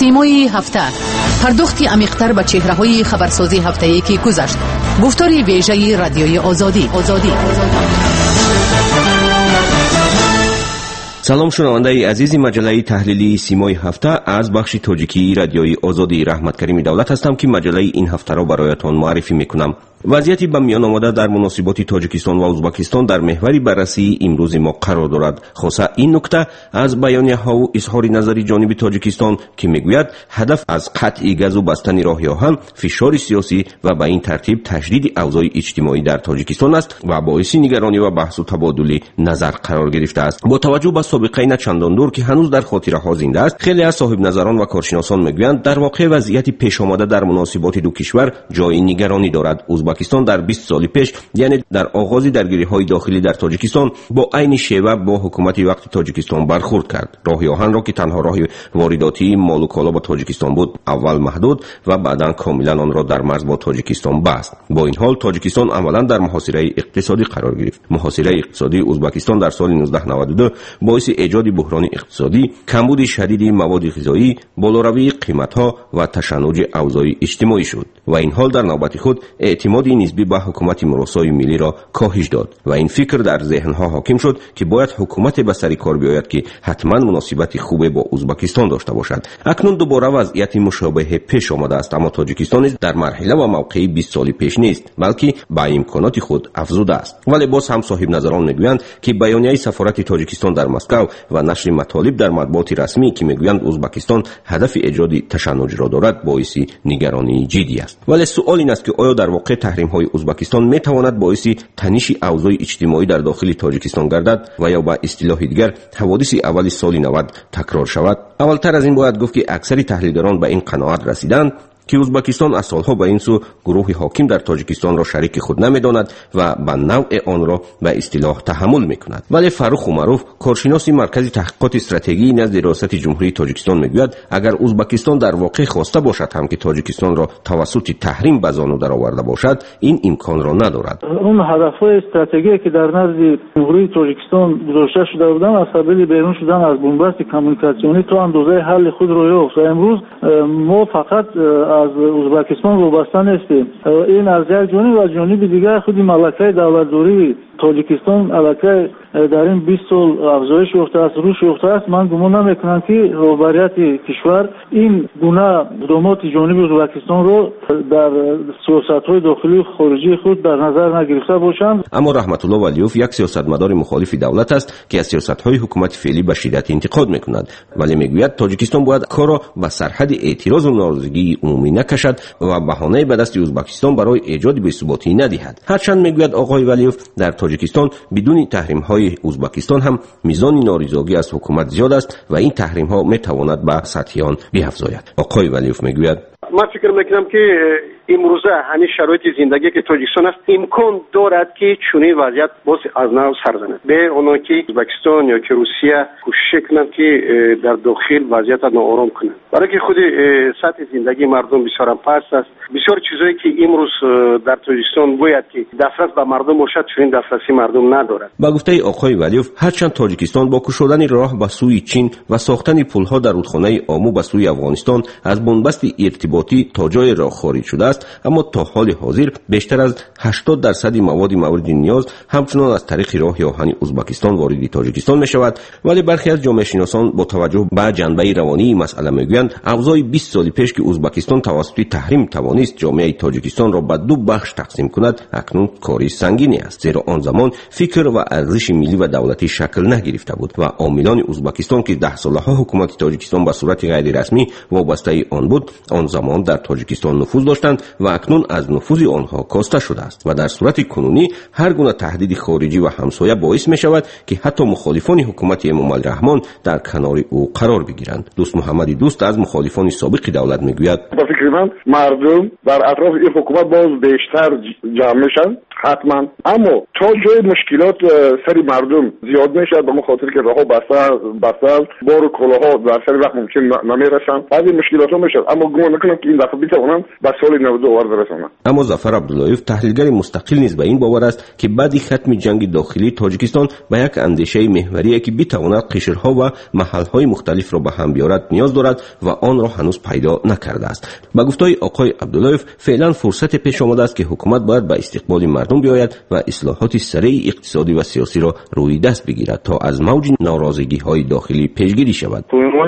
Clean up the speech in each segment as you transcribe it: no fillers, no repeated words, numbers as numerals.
سیمای هفته، پرداختی عمیق‌تر به چهره‌های خبرسازی هفته‌ای که گذشت. گفتار ویژه رادیوی آزادی. سلام شنونده عزیز مجله تحلیلی سیمای هفته از بخش تاجیکی رادیوی آزادی. رحمت کریم دولت هستم که مجله این هفته را برایتان معرفی میکنم. وضعیتی به میان آمده در مناسبات تاجیکستان و ازبکستان در محور بررسی امروز ما قرار دارد. خاصه این نکته از بیانیه ها و اظهار نظری جانب تاجیکستان که میگوید هدف از قطع گاز و بستن راه آهن فشار سیاسی و به این ترتیب تشدید اوضاع اجتماعی در تاجیکستان است و باعث نگرانی و بحث و تبادل نظر قرار گرفته است. با توجه به سابقه نه چندان دور که هنوز در خاطره ها زنده است، خیلی از صاحب نظران و کارشناسان میگویند در واقع وضعیت پیش آمده در مناسبات دو کشور جای نگرانی دارد. ازبکستان در 20 سال پیش، یعنی در آغاز درگیری‌های داخلی در تاجیکستان، با عین شیوه با حکومت وقت تاجیکستان برخورد کرد. راه آهن را که تنها راه وارداتی مال و کالا با تاجیکستان بود، اول محدود و بعداً کاملا آن را در مرز با تاجیکستان بست. با این حال تاجیکستان عملاً در محاصره اقتصادی قرار گرفت. محاصره اقتصادی ازبکستان در سال 1992 باعث ایجاد بحران اقتصادی، کمبود شدید مواد غذایی، بالاروی قیمت‌ها و تشنج اوضاع اجتماعی شد و این حال در نوبت خود اعتماد نسبی به حکومت مراسای ملی را کاهش داد و این فکر در ذهنها حاکم شد که باید حکومت به سر کار بیاید که حتما مناسبت خوب با ازبکستان داشته باشد. اکنون دوباره وضعیت مشابه پیش آمده است، اما تاجیکستان در مرحله و موقع 20 سال پیش نیست، بلکه با امکانات خود افزوده است. ولی باز هم صاحب نظران میگویند که بیانیه سفارت تاجیکستان در مسکو و نشر مطالب در مطبوعات رسمی که میگویند ازبکستان هدف ایجاد تشنج را دارد باعث نگرانی جدی است. ولی سوال این است که آیا در واقع تحریم‌های ازبکستان میتواند باعث تنش اوضاع اجتماعی در داخل تاجیکستان گردد و یا با اصطلاح دیگر حوادث اول سال 90 تکرار شود؟ اولتر از این باید گفت که اکثر تحلیلگران به این قناعت رسیدند که ازبکستان از سالها به این سو گروه حاکم در تاجیکستان را شریک خود نمیداند و به نوع آن را به اصطلاح تحمل میکند. ولی فروخ عمروف، کارشناس مرکز تحقیقات استراتژی نزد ریاست جمهوری تاجیکستان میگوید اگر ازبکستان در واقع خواسته باشد هم که تاجیکستان را توسط تحریم به زانو درآورده باشد، این امکان را ندارد. اون هدفهای استراتژیکی که در نزد جمهوری تاجیکستان گذاشته شده بودند از سبیل بیرون شدن از بنبست کمیونیکاسیونی تا اندازه حل خود را یافت. امروز ما فقط از ازبکستان وابسته نیستیم. این از یک جانب و جانب دیگر خود ملکه دولتداری تاجیکستان علاقه در این 20 سال افزایش یافته است، رشد یافته است. من گمان نمیکنم که رهبریت کشور این گونه اقدامات جانب ازبکستان رو در سیاست‌های داخلی و خارجی خود در نظر نگرفته باشند. اما رحمت الله ولیوف یک سیاستمدار مخالف دولت است که از سیاست‌های حکومت فعلی به شدت انتقاد می‌کند، ولی میگوید تاجیکستان باید کار را به سرحد اعتراض و ناراضگی عمومی نکشد و بهانه به دست ازبکستان برای ایجاد بی‌ثباتی ندهد. هرچند میگوید آقای ولیوف در تاجیکستان بدون تحریم‌های ازبکستان هم میزان نارضایتی از حکومت زیاد است و این تحریم‌ها میتواند به سطح آن بیفزاید. آقای ولیوف میگوید من فکر میکنم که امروزه همین شرایط زندگی که تاجیکستان است امکان دارد که چنین وضعیت باز از نو سر زند. به اونها که ازبکستان یا که روسیه کوشش کنند که در داخل وضعیت را ناآرام کنند، برای که خود سطح زندگی مردم بسیار پست است. بسیار چیزایی که امروز در تاجیکستان باید که دسترس به مردم باشد، چنین دسترسی مردم ندارد. با گفته آقای ولیوف، هرچند تاجیکستان با گشودن راه به سوی چین و ساختن پل‌ها در رودخانه آمو به سوی افغانستان از بنبست ارتباطی تا جای راه خارج شده است، اما تا حال حاضر بیشتر از 80% مواد مورد نیاز همچنان از طریق راه آهن ازبکستان وارد تاجیکستان می شود. ولی برخی از جامعه شناسان با توجه به جنبه روانی مسئله میگویند اوضاع 20 سال پیش که ازبکستان توسط تحریم توانست جامعه تاجیکستان را به دو بخش تقسیم کند، اکنون کاری سنگینی است، زیرا آن زمان فکر و ارزش ملی و دولتی شکل نگرفته بود و عاملان ازبکستان که 10 سالها حکومت تاجیکستان به صورت غیر رسمی وابسته آن بود، آن زمان در تاجیکستان نفوذ داشتند و اکنون از نفوذ آنها کاسته شده است و در صورت کنونی هر گونه تهدید خارجی و همسایه باعث می شود که حتی مخالفان حکومت امام الرحمن در کنار او قرار بگیرند. دوست محمدی دوست از مخالفان سابق دولت میگوید با فکر من مردم در اطراف این حکومت باز بیشتر جمع میشن حتما، اما تا جای مشکلات سری مردم زیاد میشه به خاطر که راهها بسته بار و کلاها در سری وقت ممکن نمیرسن، از این مشکلات ها میشه، اما گمان میکنم که این دفعه بتوانند به سال 92 آورده برسونند. اما ظفر عبداللهیف تحلیلگر مستقل نیز به این باور است که بعد ختم جنگ داخلی تاجیکستان به یک اندیشه محوری که بتواند قشرها و محلهای مختلف را به هم بیارد نیاز دارد و آن را هنوز پیدا نکرده است. با گفتهای آقای عبداللهیف فعلا فرصت پیش آمده است که حکومت باید به استقبال مردم بیاید و اصلاحات سریع اقتصادی و سیاسی را روی دست بگیرد تا از موج ناراضگی‌های داخلی پیشگیری شود.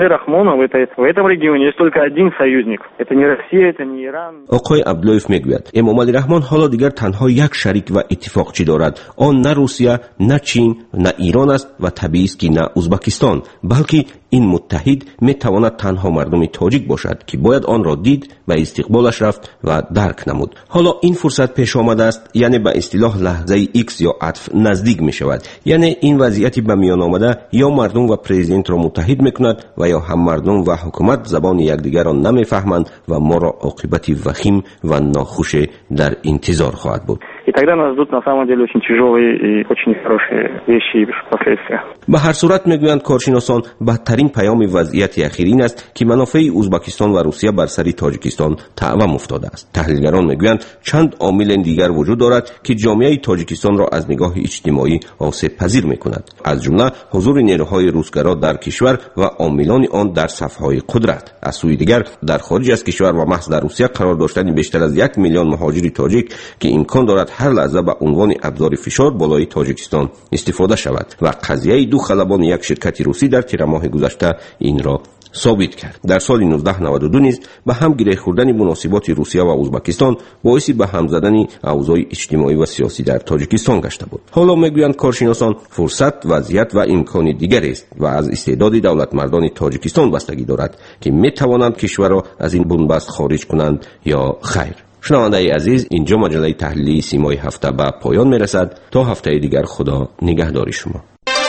آقای عبداللهیف میگوید امام علی رحمان حالا دیگر تنها یک شریک و اتفاقچی دارد، آن نه روسیه، نه چین، نه ایران است و طبیعی است که نه ازبکستان، بلکه این متحد میتواند تنها مردم تاجیک باشد که باید آن را دید و استقبالش رفت و درک نمود. حالا این فرصت پیش آمده است، یعنی به اصطلاح لحظه ایکس یا عطف نزدیک می شود، یعنی این وضعیتی به میان آمده یا مردم و پرزیدنت را متحد میکند و یا هم مردم و حکومت زبان یکدیگر را نمیفهمند و ما را عاقبتی وخیم و ناخوش در انتظار خواهد بود. И тогда нас ждут на самом деле очень тяжелые и очень нехорошие вещи и последствия. به هر صورت میگویند کارشناسان بدترین پیام وضعیت اخیر این است که منافع ازبکستان و روسیه بر سر تاجیکستان تعوام افتاده است. تحلیلگران میگویند چند عامل دیگر وجود دارد که جامعه تاجیکستان را از نگاه اجتماعی آسیب پذیر میکند، از جمله حضور نیروهای روسگرا در کشور و عاملان آن در صفهای قدرت. از سوی دیگر در خارج از کشور و محض در روسیه قرار داشتن بیشتر از 1 میلیون مهاجر تاجیک که امکان دارد هر لحظه به عنوان ابزار فشار بالای تاجیکستان استفاده شود و قضیه دو خلبان یک شرکت روسی در تیر ماه گذشته این را ثابت کرد. در سال 1992 نیز به هم گره خوردن مناسبات روسیه و ازبکستان باعث به هم زدن اوضاع اجتماعی و سیاسی در تاجیکستان گشته بود. حالا میگویند کارشناسان فرصت، وضعیت و امکان دیگری است و از استعداد دولتمردان تاجیکستان بستگی دارد که میتوانند کشور را از این بنبست خارج کنند یا خیر. شنونده عزیز، اینجا مجله تحلیلی سیمای هفته به پایان میرسد. تا هفته دیگر خدا نگهدار شما.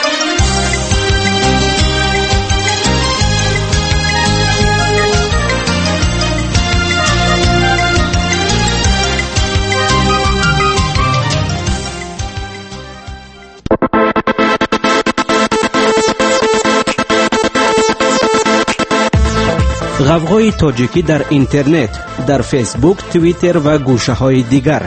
غوغای تاجیکی در اینترنت، در فیسبوک، توییتر و گوشه‌های دیگر.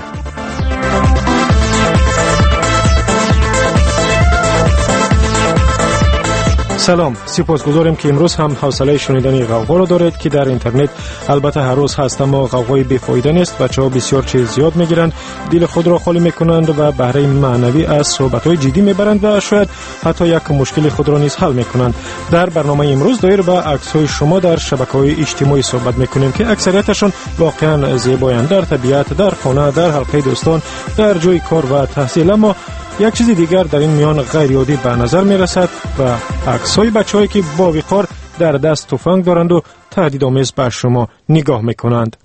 سلام، سپاسگزارم که امروز هم حوصله شنیدن غوغا را دارید که در اینترنت البته هر روز هست، اما غوغای بی‌فایده نیست. بچه‌ها بسیار چیز زیاد میگیرند، دل خود را خالی میکنند و بهره معنوی از صحبت‌های جدی میبرند و شاید حتی یک مشکل خود را نیز حل میکنند. در برنامه امروز دایر به عکس‌های شما در شبکه‌های اجتماعی صحبت میکنیم که اکثریتشون واقعا زیبایند، در طبیعت، در خانه، در حلقه دوستان، در جای کار و تحصیل. اما یک چیز دیگر در این میان غیر عادی به نظر می رسد و عکس‌های بچه‌هایی که با وقار در دست تفنگ دارند و تهدیدآمیز بر شما نگاه می کنند.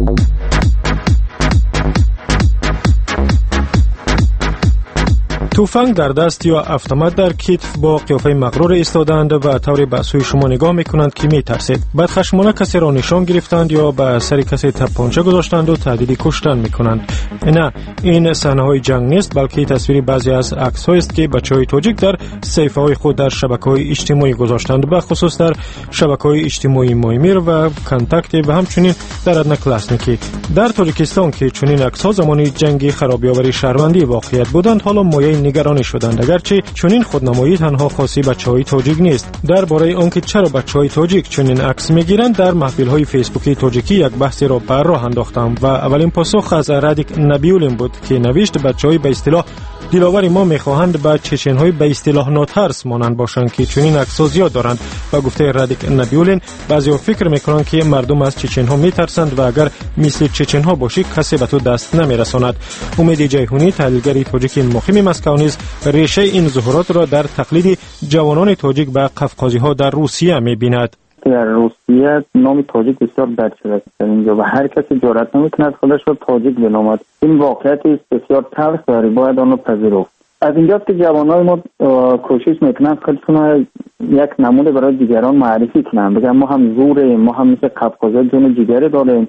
تفنگ در دست یا اتومات در کتف با قیافه مغرور ایستادند و طوری به سوی شما نگاه میکنند که میترسید. بدخشمانه کسی را نشان گرفتند یا به سر کسی تپانچه گذاشتند و تهدید کشتن میکنند. نه، این صحنه‌های جنگ نیست، بلکه تصویر بعضی از عکس‌هایی است که بچه‌های تاجیک در صفحه‌های خود در شبکه‌های اجتماعی گذاشتند، به خصوص در شبکه‌های اجتماعی مایمیر و کانتاکت و همچنین در ادنکلاسنیکی. در تاجیکستان که چنین عکس‌ها زمانی جنگ خرابی‌آوری شهروندی واقعیت بودند، حالا مایه نگرانی شدند، اگرچه چنین خودنمایی تنها خاصی بچه‌های تاجیک نیست. درباره آنکه چرا بچه‌های تاجیک چنین عکس میگیرند در محفل‌های فیسبوکی تاجیکی یک بحثی را بر راه انداختم و اولین پاسخ از رادیک نبیولین بود که نوشت بچه‌های به اصطلاح دلاور ما میخواهند به چچن‌های به اصطلاح ناترس مانند باشند که چنین عکس‌ها زیاد دارند. با گفته رادیک نبیولین، بعضی‌ها فکر میکنند که مردم از چچن‌ها میترسند و اگر مثل چچن‌ها باشی کسی به تو دست نمیرساند. امید جیهونی، تحلیلگر تاجیک مقیم مسکو، نیز ریشه این ظهورات را در تقلید جوانان تاجیک به قفقازی‌ها در روسیه می‌بیند. در روسیه نام تاجیک بسیار بد شده است اینجا و هر کسی جرأت نمی‌کند خودش را تاجیک بنامد. این واقعیت است بسیار تلخ داره، باید آن را پذیرفت. از اینجاست که جوانای ما کوشش میکنند خودشون یک نمونه برای دیگران معرفی کنند، بگن ما هم زوره، ما هم مثل قفقازی جون جگر داریم.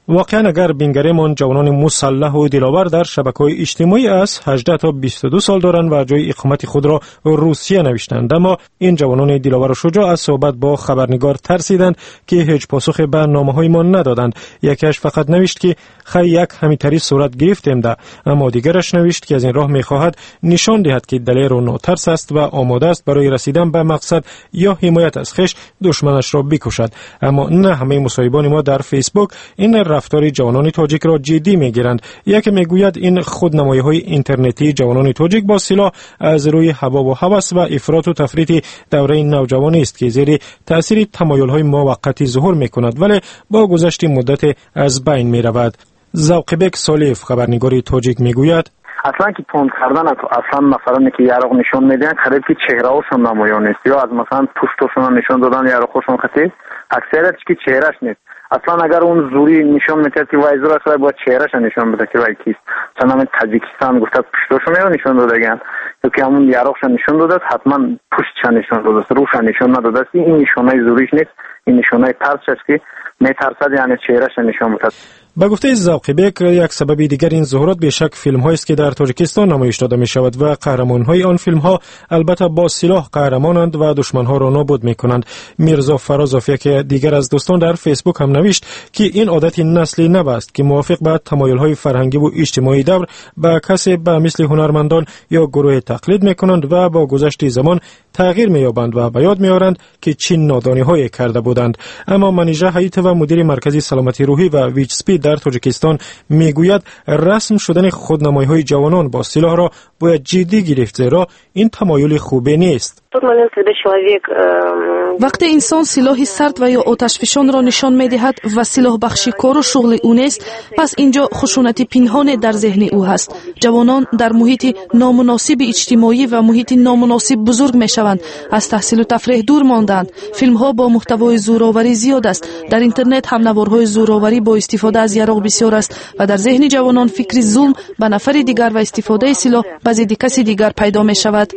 واقعا اگر بینگریمان جوانان مسلح و دلاور در شبکه‌های اجتماعی از 18 تا 22 سال دارند و جای اقامت خود را روسیه نوشتند، اما این جوانان دلاور و شجاع از صحبت با خبرنگار ترسیدند که هیچ پاسخ به نامه‌هایمان ندادند. یکیش فقط نوشت که خیلی یک همیتری صورت گرفتیم ده، اما دیگرش نوشت که از این راه می‌خواهد نشان دهد که دلیر و ناترس است و آماده است برای رسیدن به مقصد یا حمایت از خویش دشمنش را بکشد. اما نه همه مصاحبان ما در فیسبوک این رفتار جوانان تاجیک را جدی میگیرند. یکی میگوید این خودنمایی‌های اینترنتی جوانان تاجیک با سلاح از روی حباب و هوس و افراط و تفریط دوره نوجوانی است که زیر تاثیر تمایل‌های موقتی ظهور می‌کند ولی با گذشت مدت از بین می‌رود. ذوقبک سالیف خبرنگار تاجیک میگوید اصلا که تند کردن اصلا مثلا که یارق نشون میدن قریب که چهره‌هاشون نمایان است یا از مثلا پوستشون نشون دادن یارقشون خطی اکثریت که چهرهش نیست. اصلا اگر اون زوری نشون میده که وایزر است باید چهرهش نشون بده که وای کیست. مثلا من تاجیکستان گفت پوستشون رو نشون دادن که همون یارقش نشون داده حتما پوستش نشون داده روش نشون نداده. این نشونه زوریش نیست، این نشونه ترس است که میترسد یعنی چهرهش نشون میده. با گفته ذوقبک یک سبب دیگر این ظهورات بیشک فیلم هایی است که در تاجیکستان نمایش داده می شود و قهرمان های آن فیلم ها البته با سلاح قهرمانند و دشمن ها را نابود می کنند. میرزا فرازافی که دیگر از دوستان در فیسبوک هم نوشت که این عادت نسلی نبست که موافق به تمایل های فرهنگی و اجتماعی دور به کسی به مثل هنرمندان یا گروه تقلید می کنند و با گذشت زمان تغییر می یابند و به یاد می آورند که چه نادانی های کرده بودند. اما منیژه حیات و مدیر مرکزی سلامتی روحی و ویچ سپید در تاجیکستان میگوید رسم شدن خودنمایی‌های جوانان با سلاح را باید جدی گرفت زیرا این تمایل خوبی نیست. وقتی انسان سلاح سرد و یا آتشفشان را نشان می‌دهد و سلاح بخشی کار و شغل او نیست، پس اینجا خشونت پنهان در ذهن او هست. جوانان در محیط نامناسب اجتماعی و محیط نامناسب بزرگ میشوند، از تحصیل و تفریح دور ماندند. فیلم‌ها با محتوای زورآوری زیاد است. در اینترنت هم نوارهای زورآوری با استفاده از یارق بسیار است و در ذهن جوانان فکر ظلم به نفر دیگر و استفاده سلاح به ضد کسی دیگر پیدا می‌شود.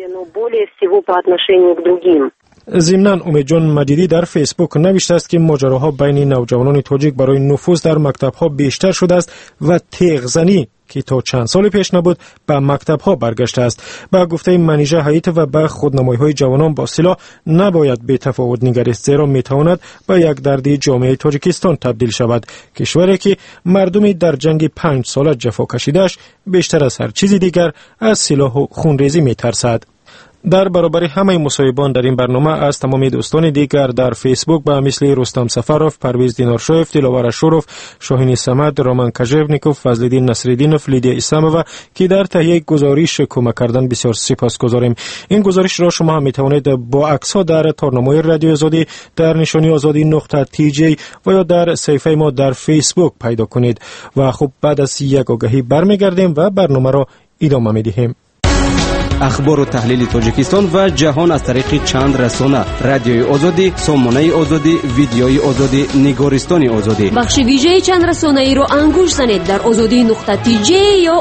ضمناً امید جان مجیدی در فیسبوک نوشته است که ماجراها بین نوجوانان تاجیک برای نفوذ در مکتب‌ها بیشتر شده است و تیغ‌زنی که تا چند سال پیش نبود به مکتب‌ها برگشته است. با گفته منیژه حیات و به خودنمایی‌های جوانان با سلاح نباید بی‌تفاوت نگریست زیرا می‌تواند به یک درد جامعه تاجیکستان تبدیل شود، کشوری که مردمی در جنگ 5 ساله جفا کشیده‌اش بیشتر از هر چیزی دیگر از سلاح و خونریزی می‌ترسد. در برابر همه مصاحبان در این برنامه از تمام دوستان دیگر در فیسبوک به مثل رستم سفروف، پرویز دینارشویف، دلاور شوروف، شاهین صمد، رامان کاژیونیکوف، فضل‌الدین نصرالدینوف، لیدیا اسامова که در تهیه گزارش کمک کردن بسیار سپاسگزاریم. این گزارش را شما هم میتوانید با عکس‌ها در تارنمای رادیو آزادی در نشانی azadi.tj و یا در صفحه ما در فیسبوک پیدا کنید. و خب بعد از یک آگهی برمیگردیم و برنامه را ادامه میدهیم. اخبار و تحلیل تاجیکستان و جهان از طریق چند رسانه: رادیوی آزادی، سامانه آزادی، ویدیوی آزادی، نگارستان آزادی. بخش ویژه چند رسانه ای رو انگوش زنید در azadi.tj یا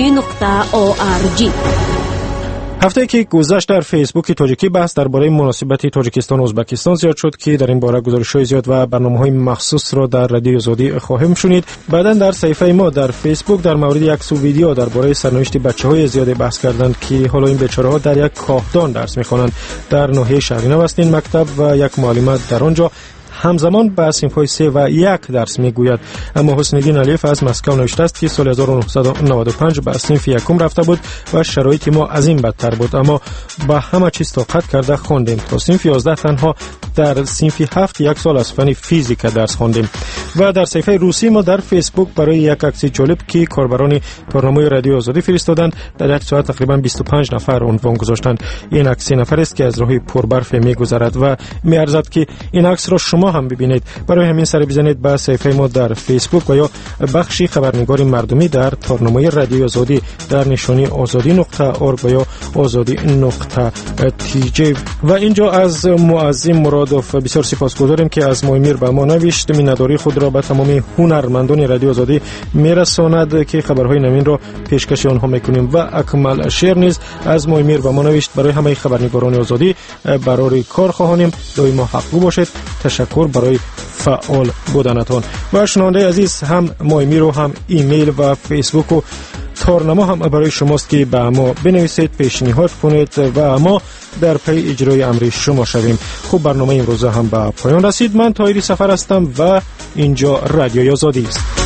azadi.org. هفته که گذشت در فیسبوک تاجیکی بحث درباره مناسبت تاجیکستان و ازبکستان زیاد شد که در این باره گزارش‌های زیاد و برنامه‌های مخصوص را در رادیو آزادی خواهیم شنید. بعداً در صفحه ما در فیسبوک در مورد عکس و ویدیو درباره سرنوشت بچه‌های زیاد بحث کردند که حالا این بیچاره‌ها در یک کاهدان درس می‌خوانند. در ناحیه شهرینو است این مکتب و یک معلم در آنجا همزمان به صنف‌های 3 و 1 درس میگوید. اما حسین الدین علیف از مسکو نوشته است که سال 1995 به صنف یکم رفته بود و شرایط ما از این بدتر بود، اما با همه چیز طاقت کرده خواندیم تا صنف 11 تنها در صنف 7 یک سال از فن فیزیک درس خواندیم. و در صفحه روسی ما در فیسبوک برای یک عکس جالب که کاربران برنامه رادیو آزادی فرستادند در یک ساعت تقریبا 25 نفر عنوان گذاشتند. این عکس 3 نفر است که از راه پربرف میگذرد و میارزد که این عکس را شما هم ببینید. برای همین سر بزنید به صفحه ما در فیسبوک و یا بخشی خبرنگار مردمی در تارنمای رادیو آزادی در نشانی azadi.org و یا azadi.tj. و اینجا از معظم مرادوف بسیار سپاسگزاریم که از مایمیر به ما نوشت مینداری خود را به تمام هنرمندان رادیو آزادی میرساند که خبرهای نوین را پیشکش آنها میکنیم. و اکمل شیر نیز از مایمیر به ما نوشت برای همه خبرنگاران آزادی برای کار خواهانیم دائما حق باشید. تشکر برای فعال بودنتان. و شنونده عزیز، هم مایمی رو هم ایمیل و فیسبوک و تارنما هم برای شماست که به ما بنویسید، پیشنهاد کنید و ما در پی اجرای امر شما شویم. خوب، برنامه امروز هم به پایان رسید. من طاهری سفر هستم و اینجا رادیوی آزادی است.